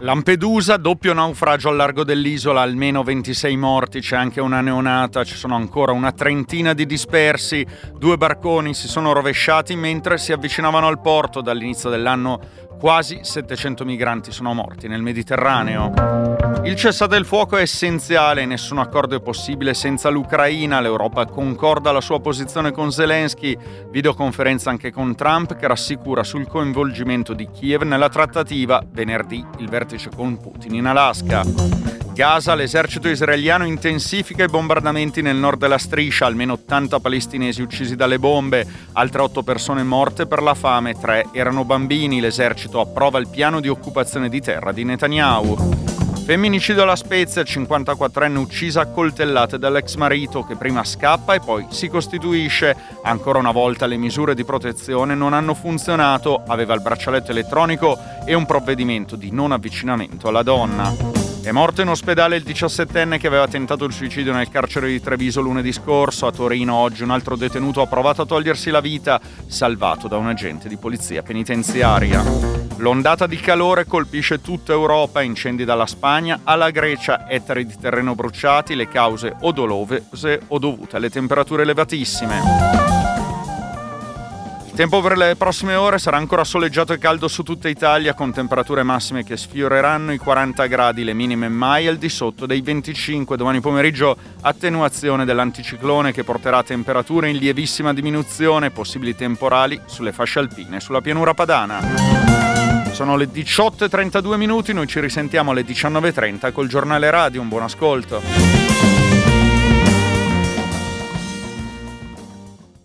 Lampedusa, doppio naufragio al largo dell'isola, almeno 26 morti, c'è anche una neonata, ci sono ancora una trentina di dispersi, 2 barconi si sono rovesciati mentre si avvicinavano al porto. Dall'inizio dell'anno quasi 700 migranti sono morti nel Mediterraneo. Il cessate il fuoco è essenziale, nessun accordo è possibile senza l'Ucraina, l'Europa concorda la sua posizione con Zelensky, videoconferenza anche con Trump che rassicura sul coinvolgimento di Kiev nella trattativa, venerdì il vertice con Putin in Alaska. Gaza, l'esercito israeliano intensifica i bombardamenti nel nord della striscia, almeno 80 palestinesi uccisi dalle bombe, altre 8 persone morte per la fame, 3 erano bambini, l'esercito approva il piano di occupazione di terra di Netanyahu. Femminicidio alla Spezia, 54enne uccisa a coltellate dall'ex marito che prima scappa e poi si costituisce. Ancora una volta le misure di protezione non hanno funzionato, aveva il braccialetto elettronico e un provvedimento di non avvicinamento alla donna. È morto in ospedale il 17enne che aveva tentato il suicidio nel carcere di Treviso lunedì scorso. A Torino oggi un altro detenuto ha provato a togliersi la vita, salvato da un agente di polizia penitenziaria. L'ondata di calore colpisce tutta Europa, incendi dalla Spagna alla Grecia, ettari di terreno bruciati, le cause o dolose o dovute alle temperature elevatissime. Il tempo per le prossime ore sarà ancora soleggiato e caldo su tutta Italia, con temperature massime che sfioreranno i 40 gradi, le minime mai al di sotto dei 25. Domani pomeriggio attenuazione dell'anticiclone che porterà a temperature in lievissima diminuzione, possibili temporali sulle fasce alpine e sulla pianura padana. Sono le 18:32 minuti, noi ci risentiamo alle 19:30 col giornale radio, un buon ascolto.